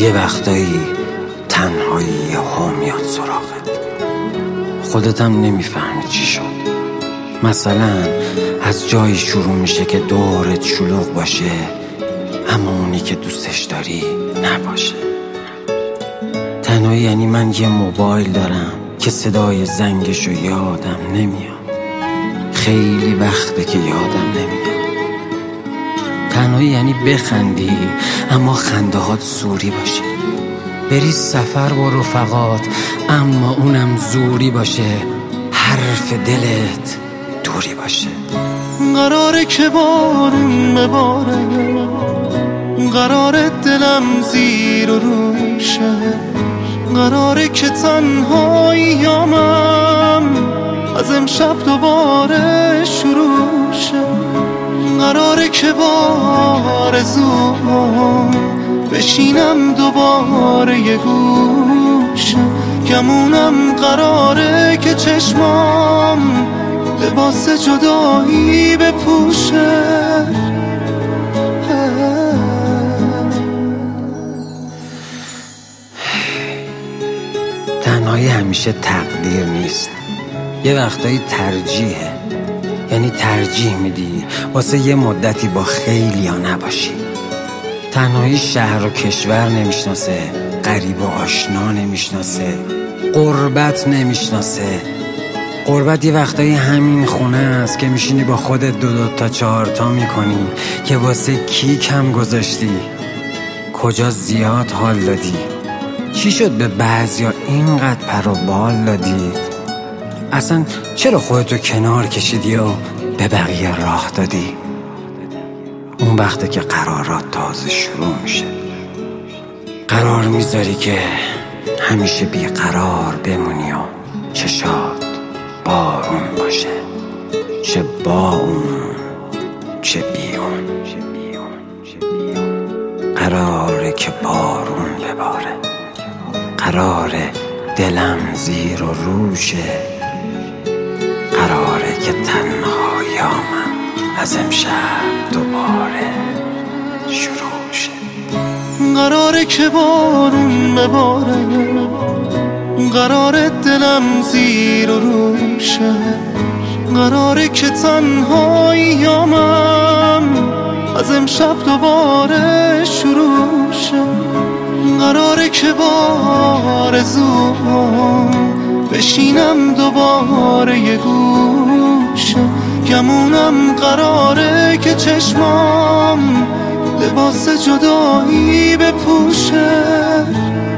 یه وقتایی تنهایی ها میاد سراغت، خودت هم نمیفهمی چی شد. مثلا از جایی شروع میشه که دورت شلوغ باشه اما اونی که دوستش داری نباشه. تنهایی یعنی من یه موبایل دارم که صدای زنگشو یادم نمیاد، خیلی وقته که یادم نمیاد. تنهایی یعنی بخندی اما خنده هات زوری باشه، بری سفر با رفقات اما اونم زوری باشه، حرف دلت دوری باشه. قراره که بارون بباره، قراره دلم زیر و روشه، قراره که تنهاییامم از امشب دوباره شروع شه، قراره که با آرزوام بشینم دوباره یه گوشه، گمونم قراره که چشمام لباس جدایی بپوشه. تنهایی همیشه تقدیر نیست، یه وقتایی ترجیحه. یعنی ترجیح میدی واسه یه مدتی با خیلی ها نباشی. تنهایی شهر و کشور نمیشناسه، غریب و آشنا نمیشناسه، غربت نمیشناسه. غربت یه وقتایی همین خونه است که میشینی با خودت دو تا 4 تا میکنی که واسه کی کم گذاشتی، کجا زیاد حال دادی، چی شد به بعضیا اینقدر پر و بال دادی، اصلا چرا خودتو کنار کشیدی و به بقیه راه دادی. اون وقته که قرارات تازه شروع میشه، قرار میذاری که همیشه بیقرار بمونی و چشات بارون باشه، چه با اون چه بی اون. قراره که بارون بباره، قراره دلم زیر و روشه، قراره که تنهاییامم از امشب دوباره شروع شه. قراره که بارون بباره، قراره دلم زیر و روشه، قراره که تنهاییامم از امشب دوباره شروع شه، قراره که با آرزوام بشینم دوباره یه گوشه، گمونم قراره که چشمام لباس جدایی بپوشه.